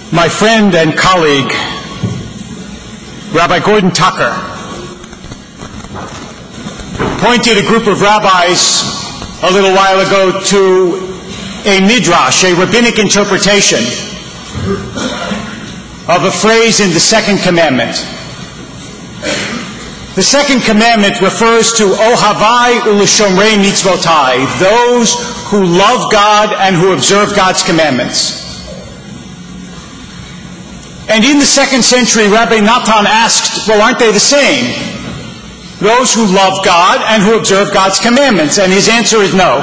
My friend and colleague, Rabbi Gordon Tucker, pointed a group of rabbis a little while ago to a midrash, a rabbinic interpretation of a phrase in the second commandment. The second commandment refers to Ohavai u'lishomrei mitzvotai, those who love God and who observe God's commandments. And in the second century, Rabbi Natan asked, well, aren't they the same? Those who love God and who observe God's commandments. And his answer is no.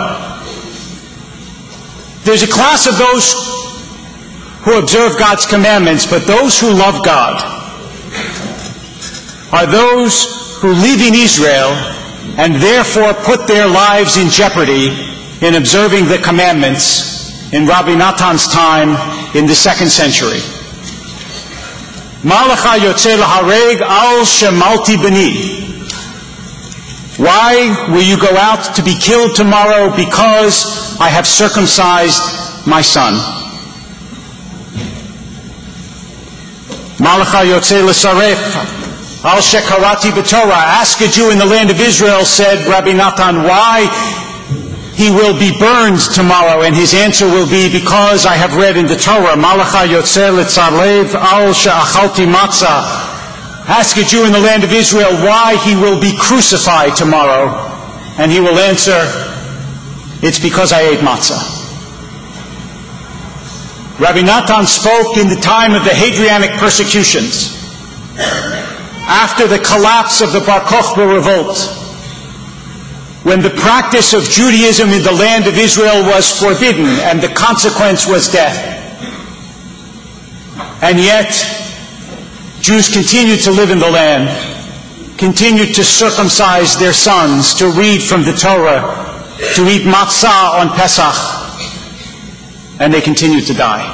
There's a class of those who observe God's commandments, but those who love God are those who live in Israel and therefore put their lives in jeopardy in observing the commandments in Rabbi Natan's time in the second century. Malacha yotze lahareg al shemalti bani. Why will you go out to be killed tomorrow? Because I have circumcised my son. Malacha yotze l'saref al shekarati b'Torah. Ask a Jew in the land of Israel, said Rabbi Natan, why he will be burned tomorrow, and his answer will be, because I have read in the Torah, Malacha yotze l'tzarlev al she'achalti matzah. Ask a Jew in the land of Israel why he will be crucified tomorrow, and he will answer, it's because I ate matzah. Rabbi Natan spoke in the time of the Hadrianic persecutions, after the collapse of the Bar Kokhba revolt, when the practice of Judaism in the land of Israel was forbidden and the consequence was death. And yet, Jews continued to live in the land, continued to circumcise their sons, to read from the Torah, to eat matzah on Pesach, and they continued to die.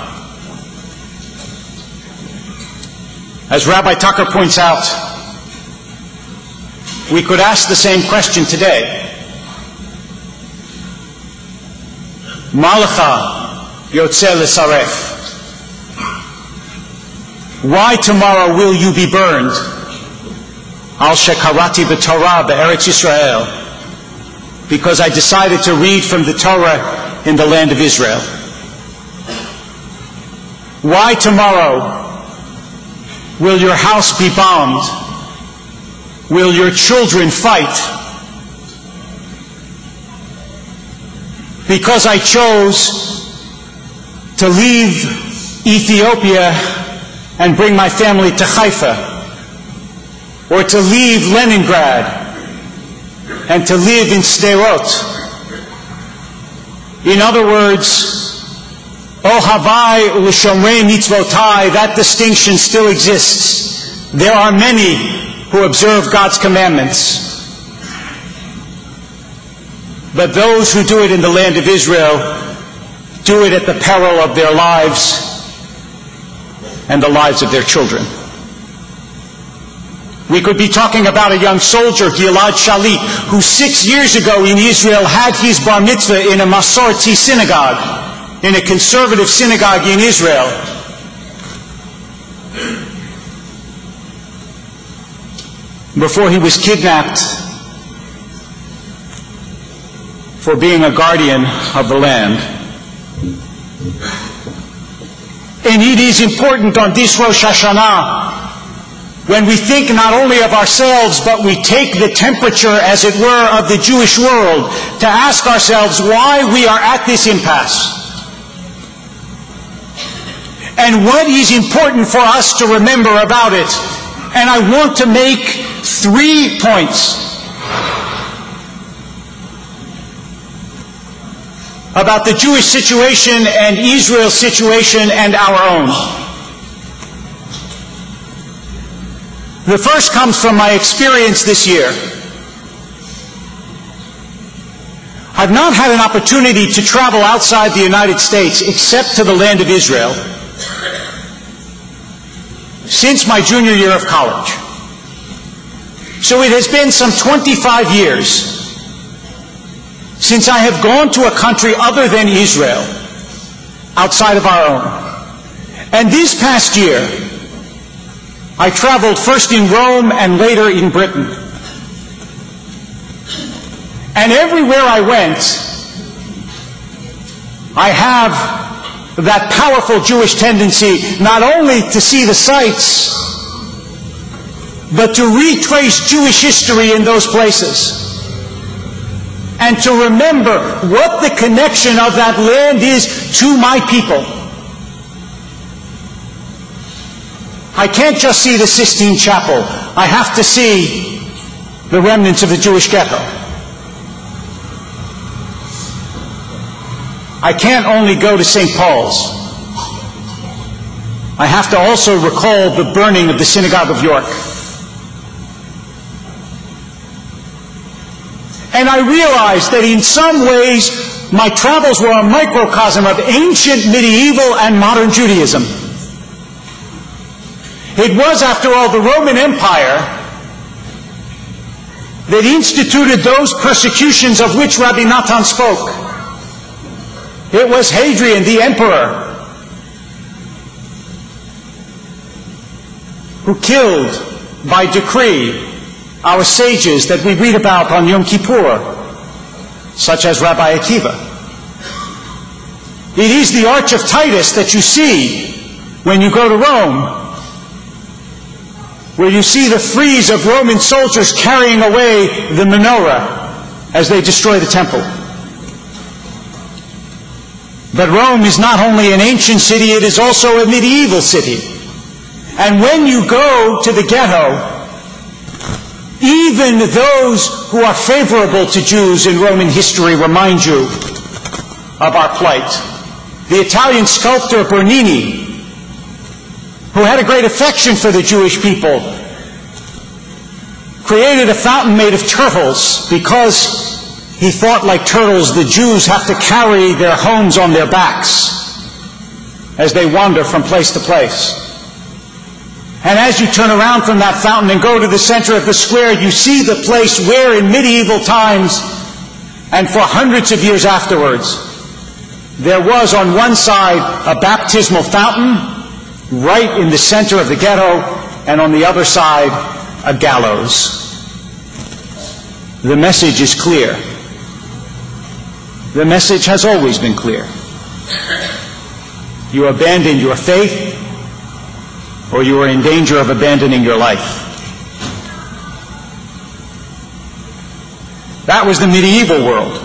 As Rabbi Tucker points out, we could ask the same question today. Malacha yotze l'saref. Why tomorrow will you be burned? Al shekarati b'Torah be'eretz Yisrael. Because I decided to read from the Torah in the land of Israel. Why tomorrow will your house be bombed? Will your children fight? Because I chose to leave Ethiopia and bring my family to Haifa, or to leave Leningrad and to live in Sderot. In other words, Ohavai u'lishomrei mitzvotai, that distinction still exists. There are many who observe God's commandments, but those who do it in the land of Israel do it at the peril of their lives and the lives of their children. We could be talking about a young soldier, Gilad Shalit, who 6 years ago in Israel had his bar mitzvah in a Masorti synagogue, in a conservative synagogue in Israel. Before he was kidnapped for being a guardian of the land. And it is important on this Rosh Hashanah, when we think not only of ourselves, but we take the temperature, as it were, of the Jewish world, to ask ourselves why we are at this impasse. And what is important for us to remember about it. And I want to make 3 points about the Jewish situation and Israel's situation and our own. The first comes from my experience this year. I've not had an opportunity to travel outside the United States except to the land of Israel since my junior year of college. So it has been some 25 years since I have gone to a country other than Israel, outside of our own. And this past year, I traveled first in Rome and later in Britain. And everywhere I went, I have that powerful Jewish tendency not only to see the sights, but to retrace Jewish history in those places, and to remember what the connection of that land is to my people. I can't just see the Sistine Chapel. I have to see the remnants of the Jewish ghetto. I can't only go to St. Paul's. I have to also recall the burning of the Synagogue of York. And I realized that in some ways my travels were a microcosm of ancient, medieval, and modern Judaism. It was, after all, the Roman Empire that instituted those persecutions of which Rabbi Natan spoke. It was Hadrian, the emperor, who killed by decree our sages that we read about on Yom Kippur, such as Rabbi Akiva. It is the Arch of Titus that you see when you go to Rome, where you see the frieze of Roman soldiers carrying away the menorah as they destroy the temple. But Rome is not only an ancient city, it is also a medieval city. And when you go to the ghetto, even those who are favorable to Jews in Roman history remind you of our plight. The Italian sculptor Bernini, who had a great affection for the Jewish people, created a fountain made of turtles because he thought, like turtles, the Jews have to carry their homes on their backs as they wander from place to place. And as you turn around from that fountain and go to the center of the square, you see the place where in medieval times and for hundreds of years afterwards, there was on one side a baptismal fountain right in the center of the ghetto, and on the other side a gallows. The message is clear. The message has always been clear. You abandon your faith, or you are in danger of abandoning your life. That was the medieval world.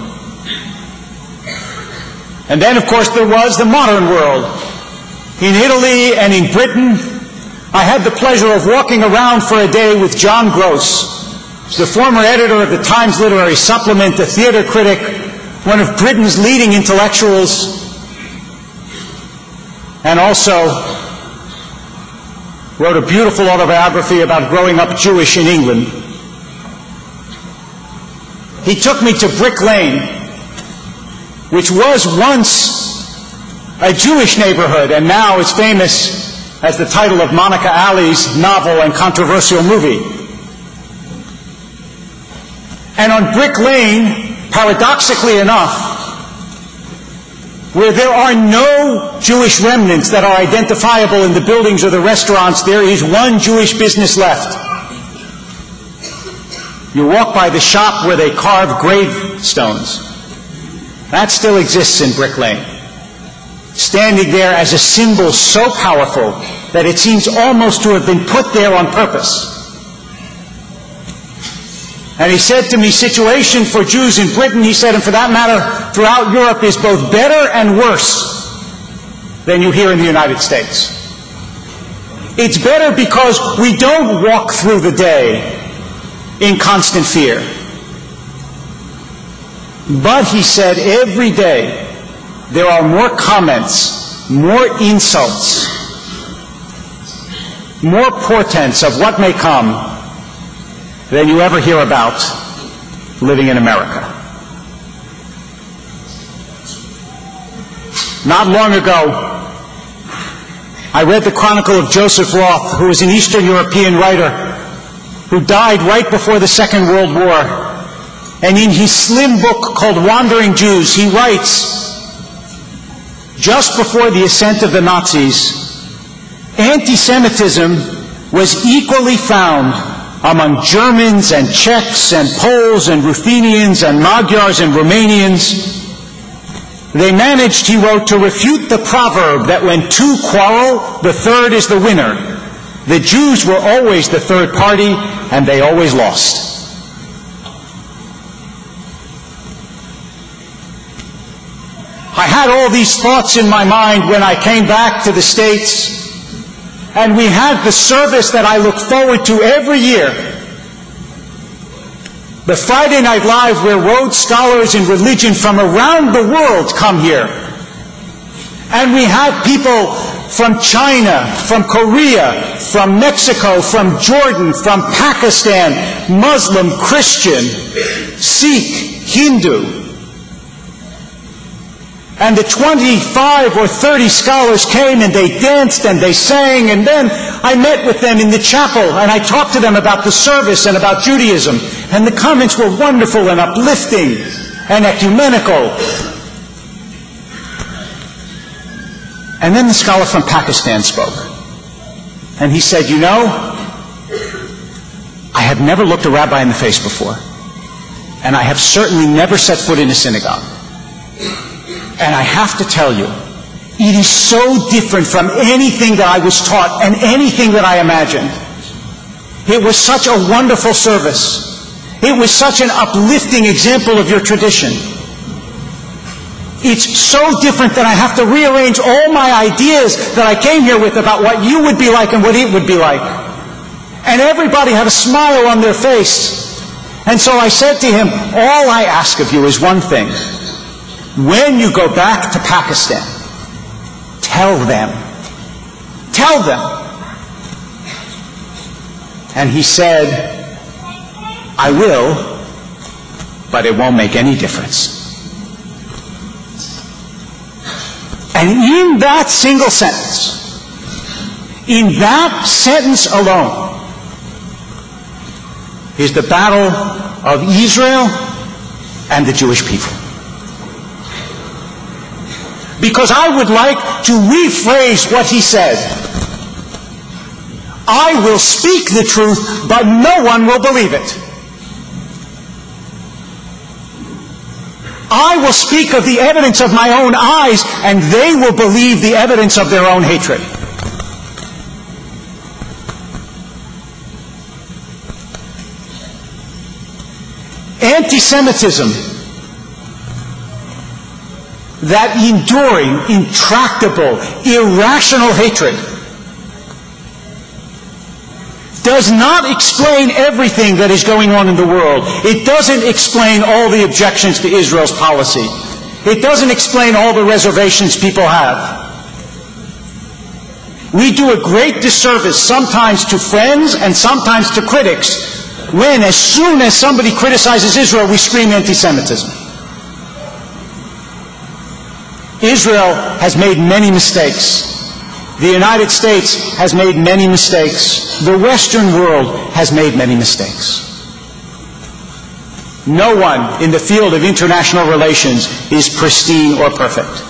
And then, of course, there was the modern world. In Italy and in Britain, I had the pleasure of walking around for a day with John Gross, the former editor of the Times Literary Supplement, a theater critic, one of Britain's leading intellectuals, and also wrote a beautiful autobiography about growing up Jewish in England. He took me to Brick Lane, which was once a Jewish neighborhood, and now is famous as the title of Monica Ali's novel and controversial movie. And on Brick Lane, paradoxically enough, where there are no Jewish remnants that are identifiable in the buildings or the restaurants, there is one Jewish business left. You walk by the shop where they carve gravestones. That still exists in Brick Lane, standing there as a symbol so powerful that it seems almost to have been put there on purpose. And he said to me, situation for Jews in Britain, he said, and for that matter, throughout Europe, is both better and worse than you hear in the United States. It's better because we don't walk through the day in constant fear. But, he said, every day there are more comments, more insults, more portents of what may come than you ever hear about living in America. Not long ago, I read the chronicle of Joseph Roth, who was an Eastern European writer who died right before the Second World War. And in his slim book called Wandering Jews, he writes, just before the ascent of the Nazis, Anti-Semitism was equally found among Germans and Czechs and Poles and Ruthenians and Magyars and Romanians. They managed, he wrote, to refute the proverb that when two quarrel, the third is the winner. The Jews were always the third party, and they always lost. I had all these thoughts in my mind when I came back to the States, and we had the service that I look forward to every year. The Friday Night Live, where Rhodes Scholars in religion from around the world come here. And we had people from China, from Korea, from Mexico, from Jordan, from Pakistan, Muslim, Christian, Sikh, Hindu. And the 25 or 30 scholars came and they danced and they sang, and then I met with them in the chapel and I talked to them about the service and about Judaism. And the comments were wonderful and uplifting and ecumenical. And then the scholar from Pakistan spoke. And he said, "You know, I have never looked a rabbi in the face before. And I have certainly never set foot in a synagogue. And I have to tell you, it is so different from anything that I was taught and anything that I imagined. It was such a wonderful service. It was such an uplifting example of your tradition. It's so different that I have to rearrange all my ideas that I came here with about what you would be like and what it would be like." And everybody had a smile on their face. And so I said to him, "All I ask of you is one thing. When you go back to Pakistan, tell them. Tell them." And he said, "I will, but it won't make any difference." And in that single sentence, in that sentence alone, is the battle of Israel and the Jewish people. Because I would like to rephrase what he said. "I will speak the truth, but no one will believe it. I will speak of the evidence of my own eyes, and they will believe the evidence of their own hatred." Anti-Semitism, that enduring, intractable, irrational hatred, does not explain everything that is going on in the world. It doesn't explain all the objections to Israel's policy. It doesn't explain all the reservations people have. We do a great disservice sometimes to friends and sometimes to critics when, as soon as somebody criticizes Israel, we scream anti-Semitism. Israel has made many mistakes. The United States has made many mistakes. The Western world has made many mistakes. No one in the field of international relations is pristine or perfect.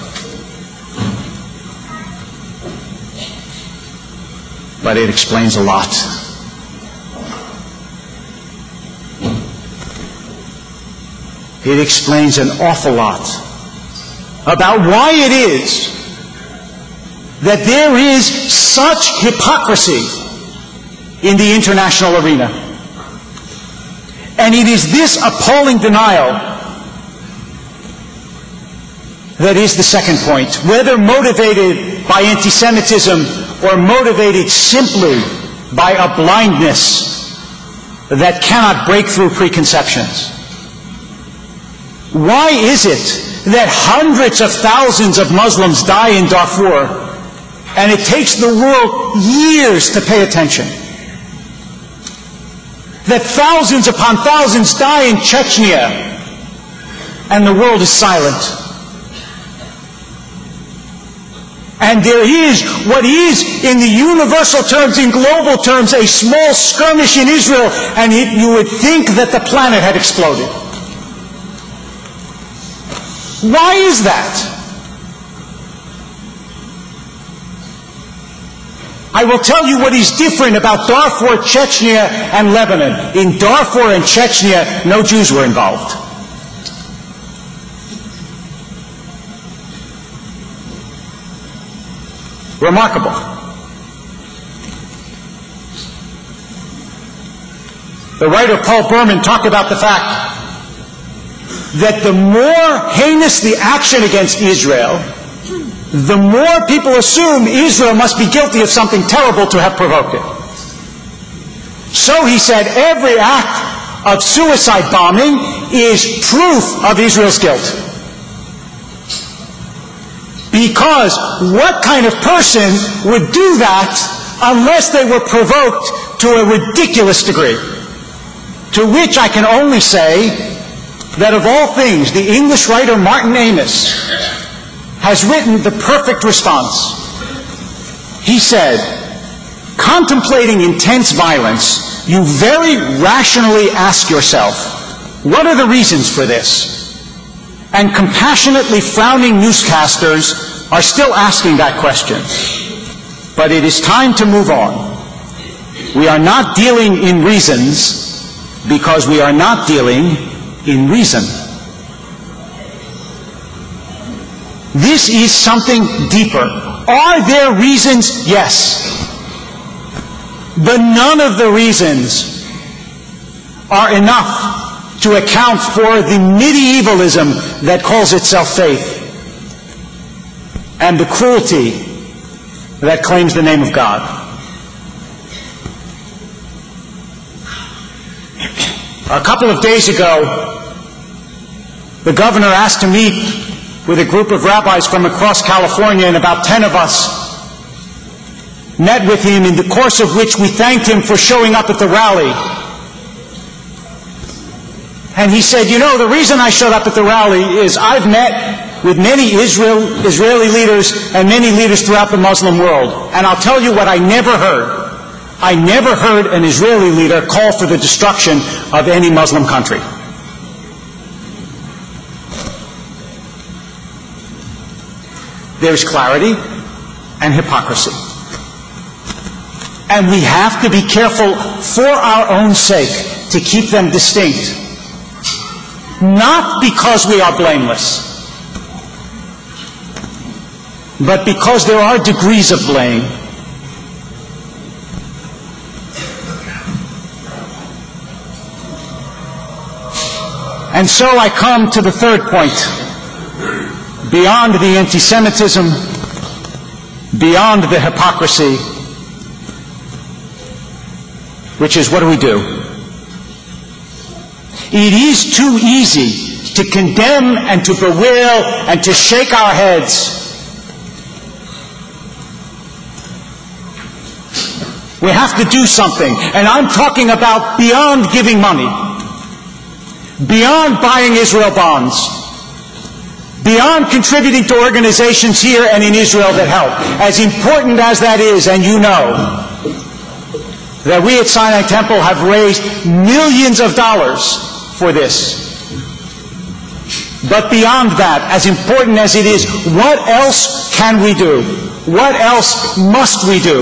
But it explains a lot. It explains an awful lot about why it is that there is such hypocrisy in the international arena. And it is this appalling denial that is the second point. Whether motivated by anti-Semitism or motivated simply by a blindness that cannot break through preconceptions. Why is it that hundreds of thousands of Muslims die in Darfur, and it takes the world years to pay attention? That thousands upon thousands die in Chechnya, and the world is silent. And there is what is, in the universal terms, in global terms, a small skirmish in Israel, and you would think that the planet had exploded. Why is that? I will tell you what is different about Darfur, Chechnya, and Lebanon. In Darfur and Chechnya, no Jews were involved. Remarkable. The writer Paul Berman talked about the fact that the more heinous the action against Israel, the more people assume Israel must be guilty of something terrible to have provoked it. So he said every act of suicide bombing is proof of Israel's guilt. Because what kind of person would do that unless they were provoked to a ridiculous degree? To which I can only say that of all things, the English writer Martin Amis has written the perfect response. He said, contemplating intense violence, you very rationally ask yourself, what are the reasons for this? And compassionately frowning newscasters are still asking that question. But it is time to move on. We are not dealing in reasons because we are not dealing in reason. This is something deeper. Are there reasons? Yes. But none of the reasons are enough to account for the medievalism that calls itself faith and the cruelty that claims the name of God. A couple of days ago, the governor asked to meet with a group of rabbis from across California, and about 10 of us met with him, in the course of which we thanked him for showing up at the rally. And he said, you know, the reason I showed up at the rally is I've met with many Israeli leaders and many leaders throughout the Muslim world. And I'll tell you what I never heard. I never heard an Israeli leader call for the destruction of any Muslim country. There is clarity and hypocrisy. And we have to be careful for our own sake to keep them distinct. Not because we are blameless, but because there are degrees of blame. And so I come to the third point. Beyond the anti-Semitism, beyond the hypocrisy, which is, what do we do? It is too easy to condemn and to bewail and to shake our heads. We have to do something. And I'm talking about beyond giving money, beyond buying Israel bonds, beyond contributing to organizations here and in Israel that help. As important as that is, and you know that we at Sinai Temple have raised millions of dollars for this. But beyond that, as important as it is, what else can we do? What else must we do?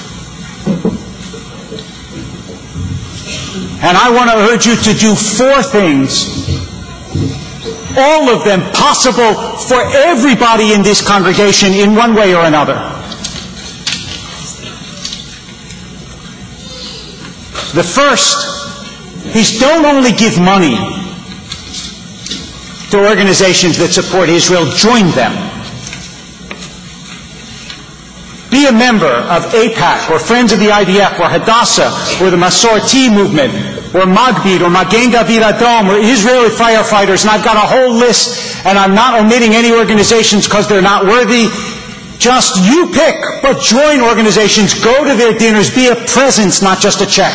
And I want to urge you to do 4 things, all of them possible for everybody in this congregation in one way or another. The first is, don't only give money to organizations that support Israel, join them. Be a member of AIPAC, or Friends of the IDF, or Hadassah, or the Masorti movement, or Magbid, or Magen David Adom, or Israeli firefighters, and I've got a whole list, and I'm not omitting any organizations because they're not worthy. Just you pick, but join organizations, go to their dinners, be a presence, not just a check.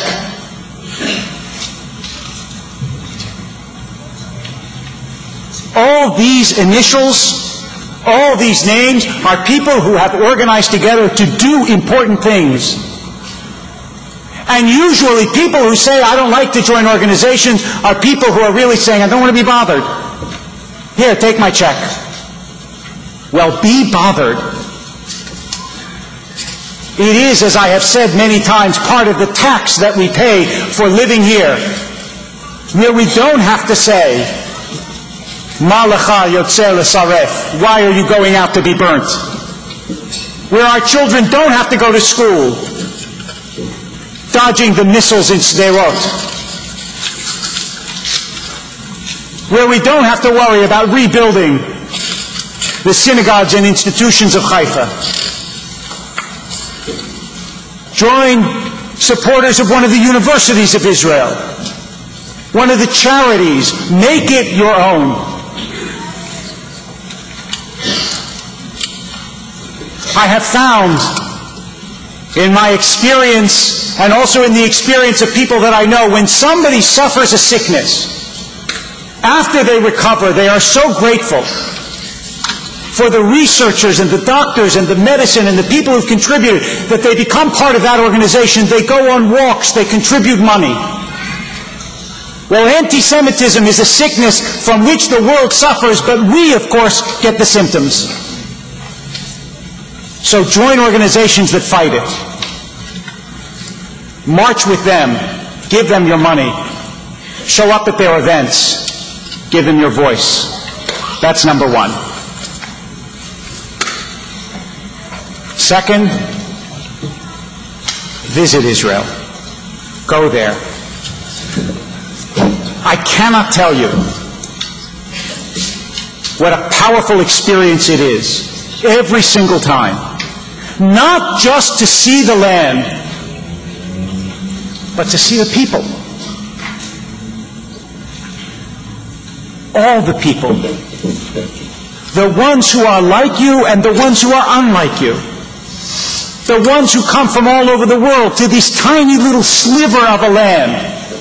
All these initials, all these names are people who have organized together to do important things. And usually people who say, I don't like to join organizations, are people who are really saying, I don't want to be bothered. Here, take my check. Well, be bothered. It is, as I have said many times, part of the tax that we pay for living here, where we don't have to say, Ma lecha yotzeh l'saref, why are you going out to be burnt? Where our children don't have to go to school, dodging the missiles in Sderot. Where we don't have to worry about rebuilding the synagogues and institutions of Haifa. Join supporters of one of the universities of Israel, one of the charities. Make it your own. I have found in my experience, and also in the experience of people that I know, when somebody suffers a sickness, after they recover, they are so grateful for the researchers and the doctors and the medicine and the people who've contributed that they become part of that organization. They go on walks, they contribute money. Well, anti-Semitism is a sickness from which the world suffers, but we, of course, get the symptoms. So join organizations that fight it. March with them. Give them your money. Show up at their events. Give them your voice. That's number one. Second, visit Israel. Go there. I cannot tell you what a powerful experience it is every single time. Not just to see the land, but to see the people. All the people. The ones who are like you and the ones who are unlike you. The ones who come from all over the world to this tiny little sliver of a land.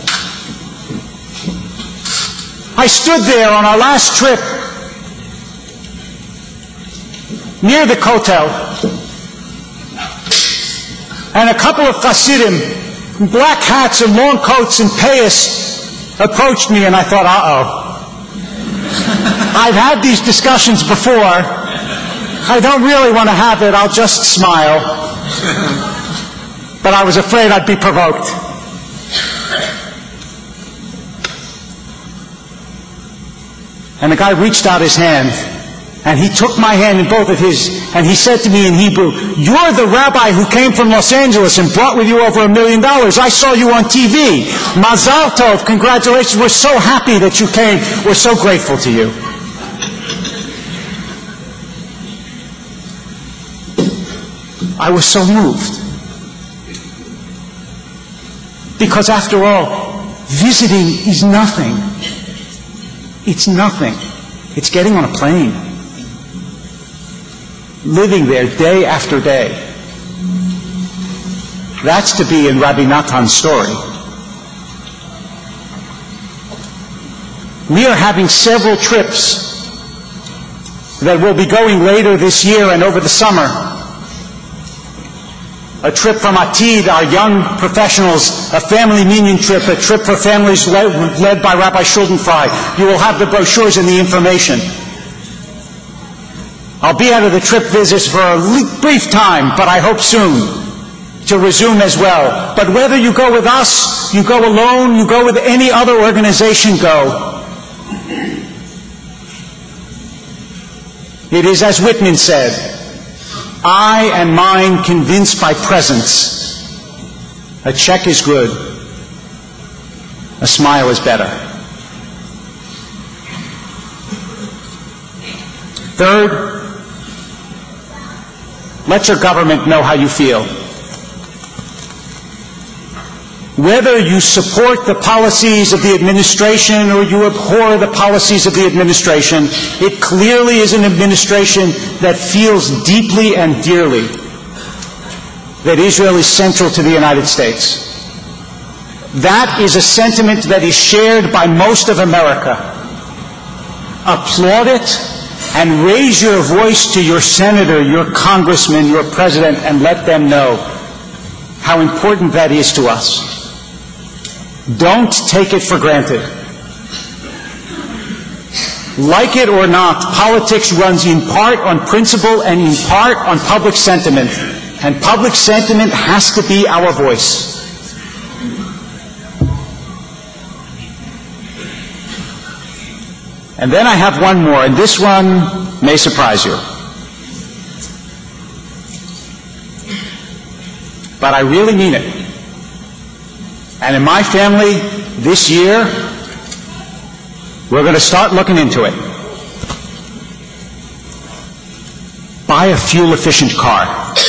I stood there on our last trip near the Kotel, and a couple of Hasidim, black hats and long coats and payas, approached me, and I thought, uh-oh. I've had these discussions before. I don't really want to have it. I'll just smile. But I was afraid I'd be provoked. And the guy reached out his hand, and he took my hand in both of his, and he said to me in Hebrew, "You're the rabbi who came from Los Angeles and brought with you over $1 million. I saw you on TV. Mazal tov, congratulations. We're so happy that you came. We're so grateful to you." I was so moved. Because after all, visiting is nothing. It's nothing. It's getting on a plane. Living there day after day. That's to be in Rabbi Natan's story. We are having several trips that will be going later this year and over the summer. A trip from Atid, our young professionals, a family minyan trip, a trip for families led by Rabbi Schuldenfrei. You will have the brochures and the information. I'll be out of the trip visits for a brief time, but I hope soon to resume as well. But whether you go with us, you go alone, you go with any other organization, go. It is as Whitman said, I and mine convinced by presence. A check is good. A smile is better. Third, let your government know how you feel. Whether you support the policies of the administration or you abhor the policies of the administration, it clearly is an administration that feels deeply and dearly that Israel is central to the United States. That is a sentiment that is shared by most of America. Applaud it and raise your voice to your senator, your congressman, your president, and let them know how important that is to us. Don't take it for granted. Like it or not, politics runs in part on principle and in part on public sentiment. And public sentiment has to be our voice. And then I have one more, and this one may surprise you. But I really mean it. And in my family, this year, we're going to start looking into it. Buy a fuel-efficient car.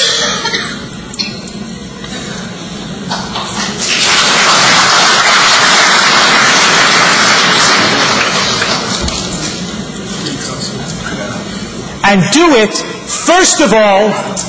And do it, first of all,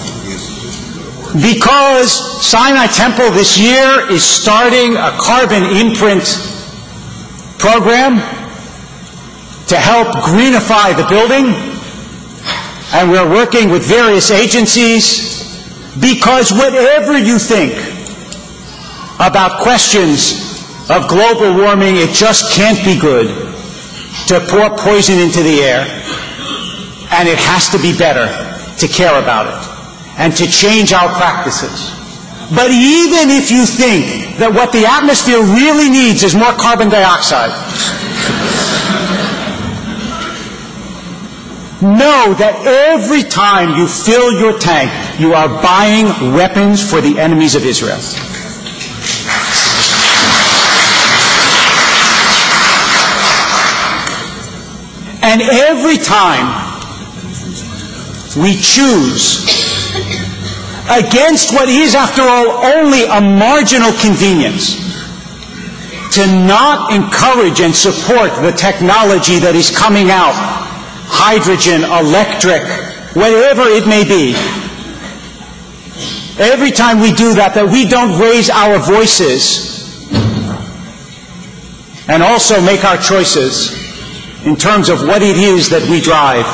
because Sinai Temple this year is starting a carbon imprint program to help greenify the building. And we're working with various agencies, because whatever you think about questions of global warming, it just can't be good to pour poison into the air. And it has to be better to care about it and to change our practices. But even if you think that what the atmosphere really needs is more carbon dioxide, know that every time you fill your tank, you are buying weapons for the enemies of Israel. And every time we choose against what is, after all, only a marginal convenience, to not encourage and support the technology that is coming out, hydrogen, electric, whatever it may be. Every time we do that we don't raise our voices and also make our choices in terms of what it is that we drive,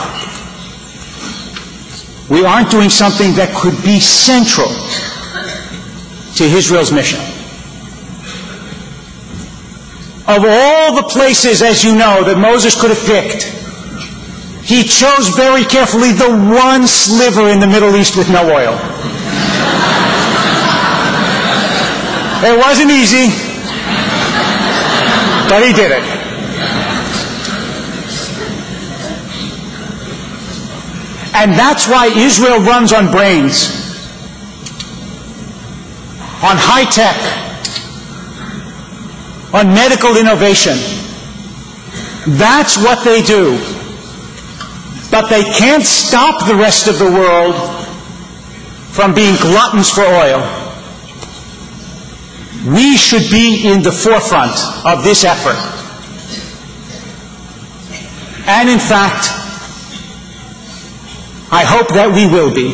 we aren't doing something that could be central to Israel's mission. Of all the places, as you know, that Moses could have picked, he chose very carefully the one sliver in the Middle East with no oil. It wasn't easy, but he did it. And that's why Israel runs on brains, on high tech, on medical innovation. That's what they do. But they can't stop the rest of the world from being gluttons for oil. We should be in the forefront of this effort. And in fact, I hope that we will be.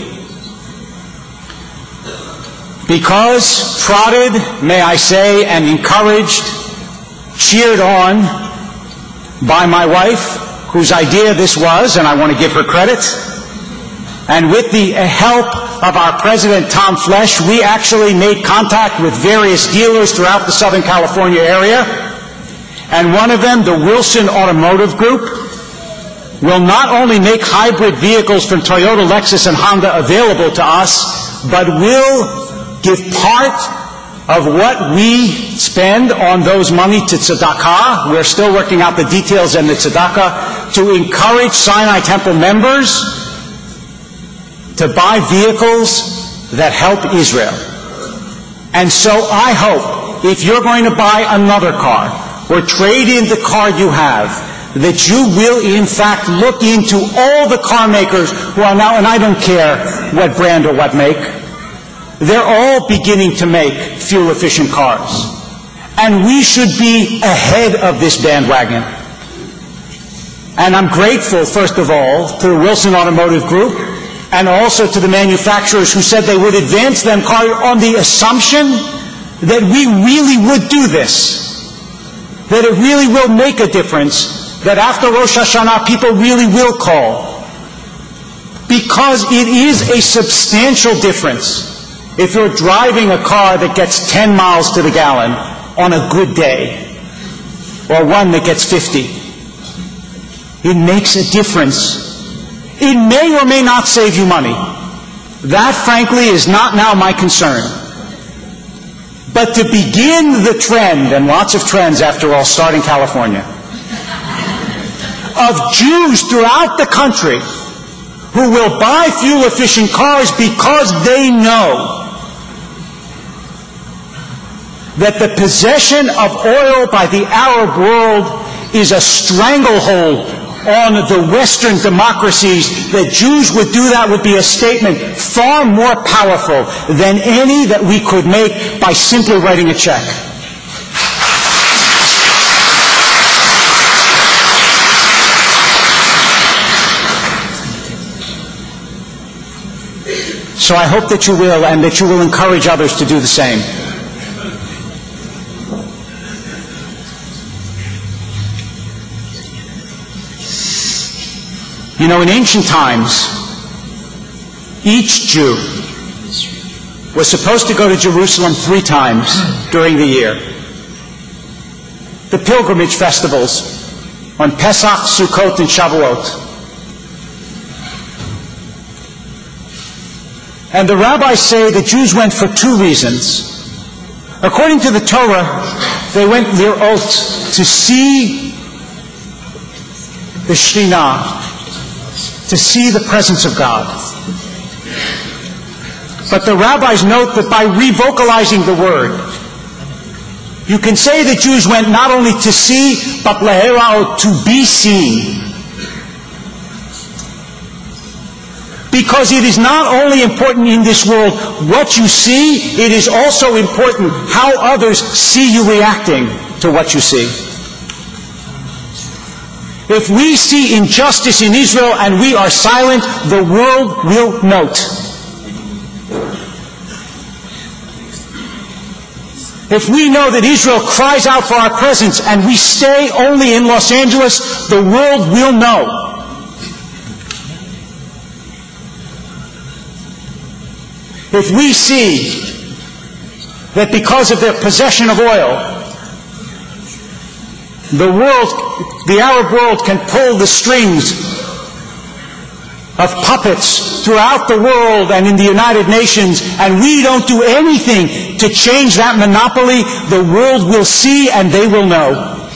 Because prodded, may I say, and encouraged, cheered on by my wife, whose idea this was, and I want to give her credit, and with the help of our president, Tom Flesch, we actually made contact with various dealers throughout the Southern California area, and one of them, the Wilson Automotive Group, will not only make hybrid vehicles from Toyota, Lexus, and Honda available to us, but will give part of what we spend on those money to tzedakah. We're still working out the details and the tzedakah to encourage Sinai Temple members to buy vehicles that help Israel. And so I hope, if you're going to buy another car or trade in the car you have, that you will in fact look into all the car makers who are now, and I don't care what brand or what make, they're all beginning to make fuel-efficient cars. And we should be ahead of this bandwagon. And I'm grateful, first of all, to the Wilson Automotive Group, and also to the manufacturers who said they would advance them on the assumption that we really would do this, that it really will make a difference, that after Rosh Hashanah people really will call. Because it is a substantial difference if you're driving a car that gets 10 miles to the gallon on a good day, or one that gets 50. It makes a difference. It may or may not save you money, That, frankly, is not now my concern. But to begin the trend, and lots of trends, after all, start in California, of Jews throughout the country who will buy fuel-efficient cars because they know that the possession of oil by the Arab world is a stranglehold on the Western democracies. That Jews would do that would be a statement far more powerful than any that we could make by simply writing a check. So I hope that you will, and that you will encourage others to do the same. You know, in ancient times, each Jew was supposed to go to Jerusalem 3 times during the year. The pilgrimage festivals on Pesach, Sukkot, and Shavuot. And the rabbis say the Jews went for 2 reasons. According to the Torah, they went lirot, to see the Shekhinah, to see the presence of God. But the rabbis note that by revocalizing the word, you can say the Jews went not only to see, but leherao, to be seen. Because it is not only important in this world what you see, it is also important how others see you reacting to what you see. If we see injustice in Israel and we are silent, the world will note. If we know that Israel cries out for our presence and we stay only in Los Angeles, the world will know. If we see that because of their possession of oil, the Arab world can pull the strings of puppets throughout the world and in the United Nations, and we don't do anything to change that monopoly, the world will see and they will know.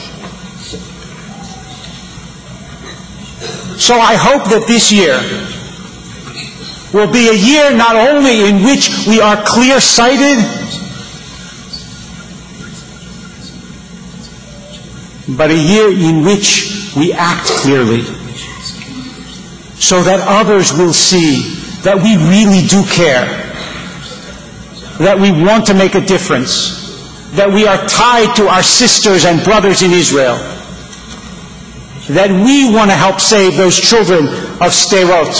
So I hope that this year will be a year not only in which we are clear-sighted, but a year in which we act clearly, so that others will see that we really do care, that we want to make a difference, that we are tied to our sisters and brothers in Israel, that we want to help save those children of Sderot.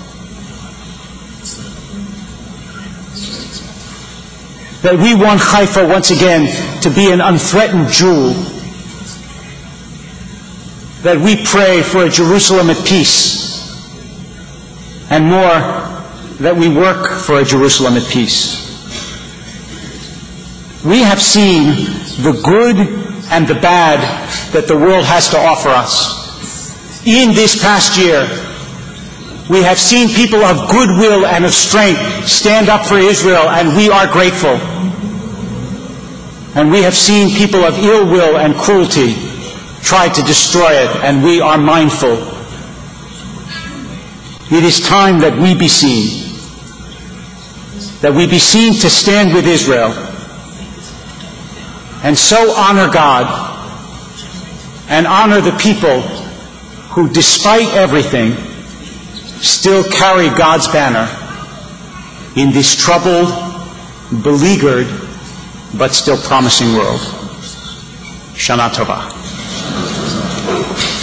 That we want Haifa once again to be an unthreatened jewel. That we pray for a Jerusalem at peace. And more, that we work for a Jerusalem at peace. We have seen the good and the bad that the world has to offer us. In this past year, we have seen people of goodwill and of strength stand up for Israel, and we are grateful. And we have seen people of ill will and cruelty try to destroy it, and we are mindful. It is time that we be seen. That we be seen to stand with Israel. And so honor God and honor the people who, despite everything, still carry God's banner in this troubled, beleaguered, but still promising world. Shana Tova.